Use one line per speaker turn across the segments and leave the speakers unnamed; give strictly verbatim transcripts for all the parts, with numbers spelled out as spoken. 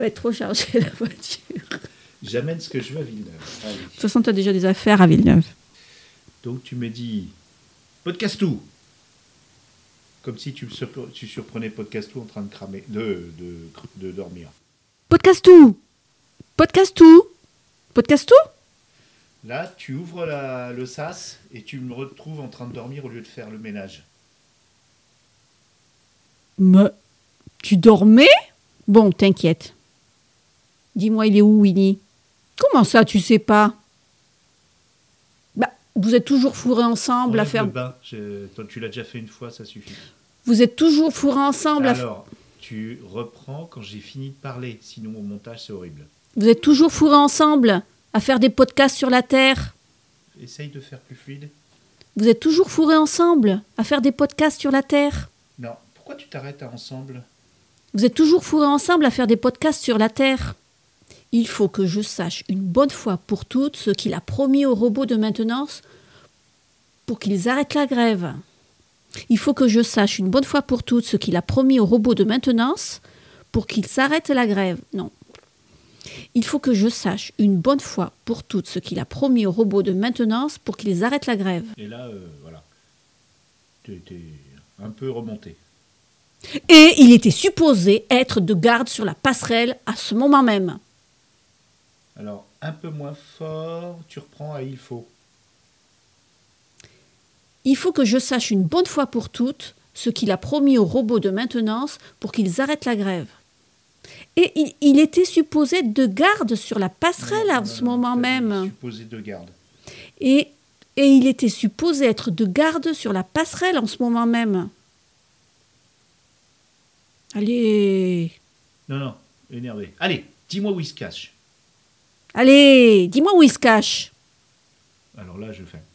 va être trop chargé la voiture.
J'amène ce que je veux à Villeneuve. Allez.
De toute façon, tu as déjà des affaires à Villeneuve.
Donc tu me dis Podcastou. Comme si tu, surpre- tu surprenais Podcastou en train de cramer, de, de, de dormir.
Podcastou Podcastou Podcastou
Là, tu ouvres la, le sas et tu me retrouves en train de dormir au lieu de faire le ménage.
Mais tu dormais? Bon, t'inquiète. Dis-moi, il est où, Winnie? Comment ça, tu sais pas? Bah, vous êtes toujours fourrés ensemble à
Enlève
faire...
le bain. Je- toi, tu l'as déjà fait une fois, ça suffit.
Vous êtes toujours fourrés ensemble à...
Alors, tu reprends quand j'ai fini de parler. Sinon, au montage, c'est horrible.
Vous êtes toujours fourrés ensemble à faire des podcasts sur la Terre.
Essaye de faire plus fluide.
Vous êtes toujours fourrés ensemble à faire des podcasts sur la Terre.
Non, pourquoi tu t'arrêtes à ensemble?
Vous êtes toujours fourrés ensemble à faire des podcasts sur la Terre. Il faut que je sache une bonne fois pour toutes ce qu'il a promis aux robots de maintenance pour qu'ils arrêtent la grève. Il faut que je sache une bonne fois pour toutes ce qu'il a promis aux robots de maintenance pour qu'ils arrêtent la grève. Non. Il faut que je sache une bonne fois pour toutes ce qu'il a promis aux robots de maintenance pour qu'ils arrêtent la grève.
Et là, euh, voilà. Tu es un peu remonté.
Et il était supposé être de garde sur la passerelle à ce moment même.
Alors, un peu moins fort, tu reprends à il faut.
Il faut que je sache une bonne fois pour toutes ce qu'il a promis aux robots de maintenance pour qu'ils arrêtent la grève. Et il, il était supposé être de garde sur la passerelle
Non,
à
non,
ce
non,
moment
t'as
même.
dit supposé de garde.
Et, et il était supposé être de garde sur la passerelle en ce moment même. Allez,
Non, non, énervé. Allez, dis-moi où il se cache.
allez, dis-moi où il se cache.
Alors là, je fais.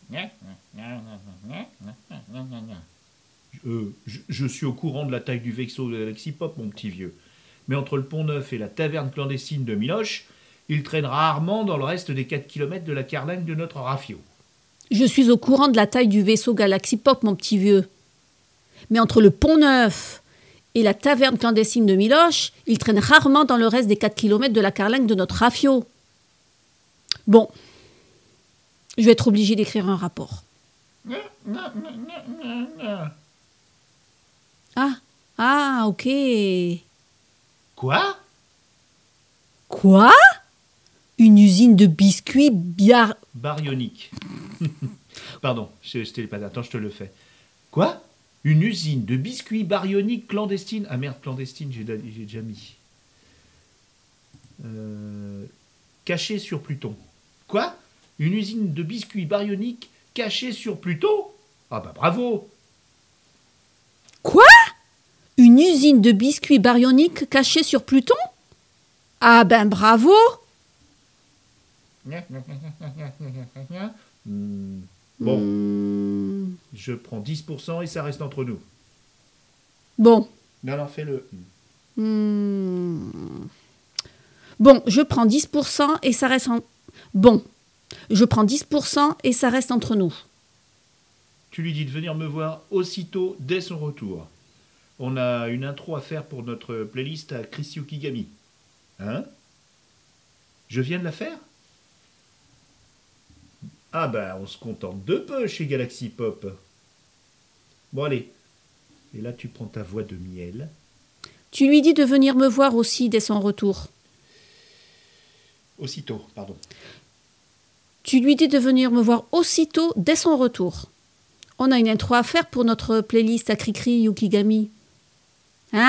Euh, je, je suis au courant de la taille du vaisseau de Galaxy Pop, mon petit vieux. Mais entre le Pont Neuf et la taverne clandestine de Miloche, il traîne rarement dans le reste des quatre kilomètres de la carlingue de notre rafio.
Je suis au courant de la taille du vaisseau Galaxy Pop, mon petit vieux. Mais entre le Pont Neuf et la taverne clandestine de Miloche, il traîne rarement dans le reste des quatre kilomètres de la carlingue de notre rafio. Bon, je vais être obligée d'écrire un rapport. Ah, ah, ok.
Quoi?
Quoi? Une usine de biscuits biar...
Baryonique. Pardon, je, je t'ai pas. Attends, je te le fais. Quoi? Une usine de biscuits baryoniques clandestine. Ah merde, clandestine, j'ai, j'ai déjà mis. Euh, cachée sur Pluton. Quoi? Une usine de biscuits baryoniques cachée sur Pluton? Ah bah bravo!
Quoi? Une usine de biscuits baryoniques cachée sur Pluton? Ah ben bravo!
Hmm, Bon,
Hmm,
je prends dix pour cent et ça reste entre nous.
Bon.
Non, non, fais-le.
Hmm. Bon, je prends dix pour cent et ça reste en... Bon, je prends dix pour cent et ça reste entre nous.
Tu lui dis de venir me voir aussitôt dès son retour. On a une intro à faire pour notre playlist à Chris Yukigami. Hein? Je viens de la faire? Ah ben, on se contente de peu chez Galaxy Pop. Bon, allez. Et là, tu prends ta voix de miel.
Tu lui dis de venir me voir aussi dès son retour.
Aussitôt, pardon.
Tu lui dis de venir me voir aussitôt dès son retour. On a une intro à faire pour notre playlist à Cricri Yukigami. Hein?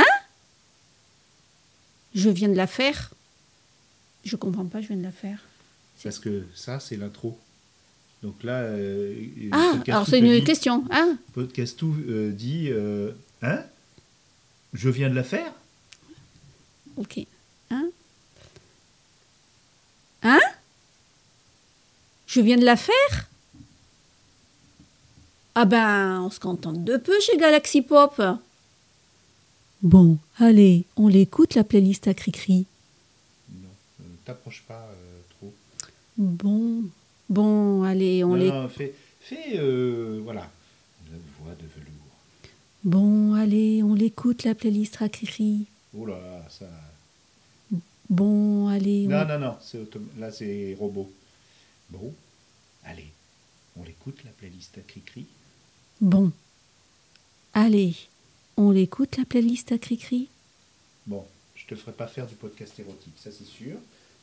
Je viens de la faire. Je comprends pas, je viens de la faire.
Parce que ça, c'est l'intro. Donc là... Euh,
Ah,
Podcastou
alors c'est
te
une
dit-
question. Ah,
Podcastou euh, dit... euh, hein? Je viens de la faire?
ok. Hein? Hein? Je viens de la faire? Ah ben, on se contente de peu chez Galaxy Pop. Bon, allez, on l'écoute la playlist à Cricri.
Non, euh, t'approches pas euh, trop.
Bon, bon, allez, on
non,
l'écoute.
non, fais... fais euh, voilà. La voix de velours.
Bon, allez, on l'écoute la playlist à Cricri.
Oh là là, ça...
Bon, allez.
Non,
on...
non, non, c'est autom... là c'est robot. Bon, allez, on l'écoute la playlist à Cricri.
Bon, allez, on l'écoute la playlist à Cricri.
Bon, je te ferai pas faire du podcast érotique, ça c'est sûr.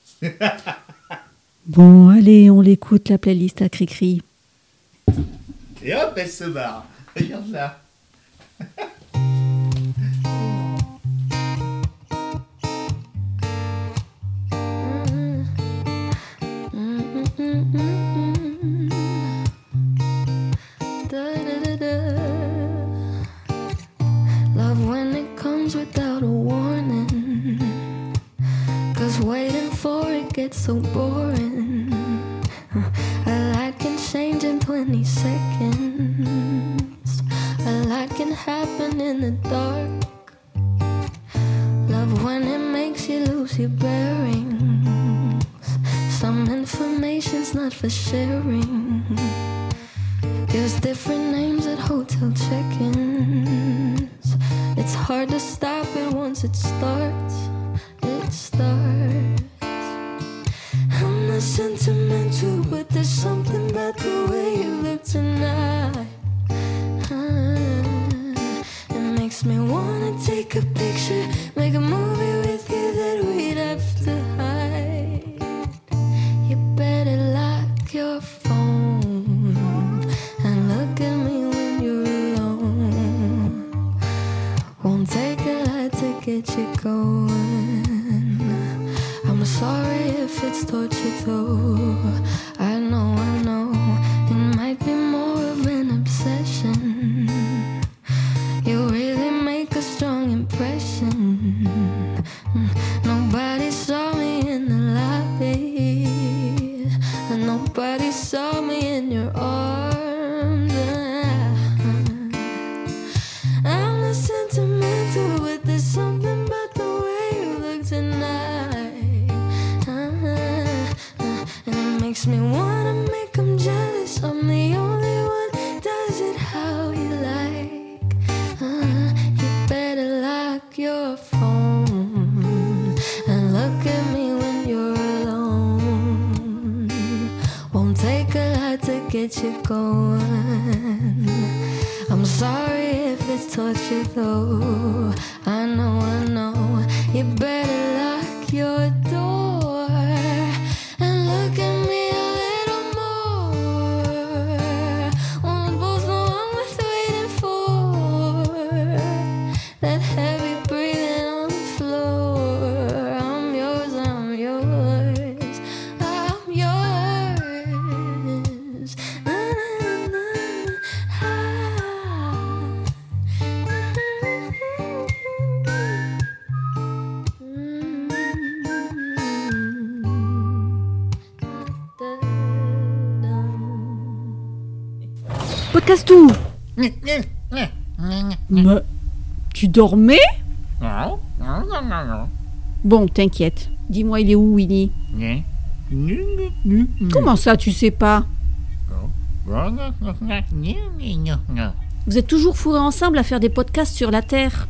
Bon, allez, on l'écoute la playlist à Cricri.
Et hop, elle se barre. Regarde là.
Love when it comes without a warning, 'cause waiting for it gets so boring. A lot can change in twenty seconds. A lot can happen in the dark. Love when it makes you lose your bearings. Some information's not for sharing. Gives different names at hotel check-ins. It's hard to stop it once it starts. It starts. I'm not sentimental, but there's something about the way you look tonight. Ah, it makes me wanna take a picture, make a movie with you that we'd have to hide. You better lock your phone and look at me when you're alone. Won't take a lot to get you going. I'm sorry if it's torture though. I know, I know, it might be more of an obsession. You really make a strong impression. Nobody saw me in the lobby. Nobody saw me in your arms. I'm not sentimental, but there's something about the way you look tonight. And it makes me wanna make them jealous. I'm the only one does it how you like. Uh, you better lock your phone and look at me when you're alone. Won't take a lot to get you going. I'm sorry if it's torture though. I know, I know. You better lock your door and look at me a little more. We'll both know I'm worth waiting for. That heavy breathing on the floor. I'm yours, I'm yours, I'm yours. Na, na, na, ah.
Podcast tout. Mais tu dormais? Bon, t'inquiète. Dis-moi, il est où, Winnie? Comment ça, tu sais pas? Vous êtes toujours fourrés ensemble à faire des podcasts sur la Terre.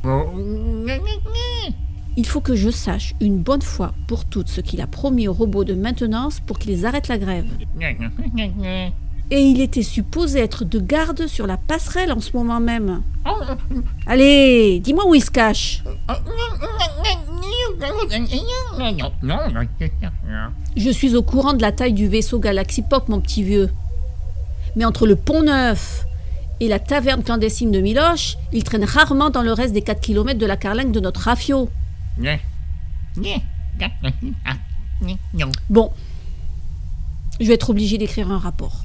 Il faut que je sache une bonne fois pour toutes ce qu'il a promis aux robots de maintenance pour qu'ils arrêtent la grève. Et il était supposé être de garde sur la passerelle en ce moment même. Allez, dis-moi où il se cache. Je suis au courant de la taille du vaisseau Galaxy Pop, mon petit vieux. Mais entre le Pont Neuf et la taverne clandestine de Miloche, il traîne rarement dans le reste des quatre kilomètres de la carlingue de notre rafio. Bon, je vais être obligé d'écrire un rapport.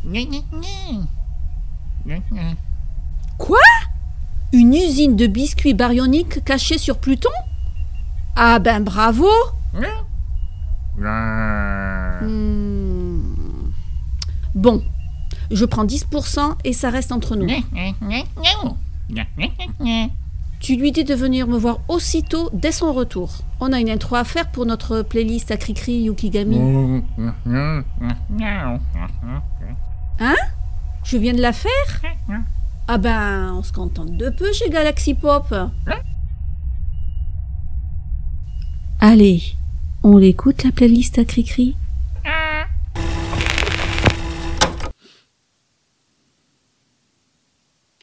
Quoi? Une usine de biscuits baryoniques cachée sur Pluton? Ah ben bravo. Hmm. Bon, je prends dix pour cent et ça reste entre nous. Tu lui dis de venir me voir aussitôt dès son retour. On a une intro à faire pour notre playlist à Cricri Yukigami. Hein? Je viens de la faire? Ah ben, on se contente de peu chez Galaxy Pop. Allez, On l'écoute la playlist à Cricri ?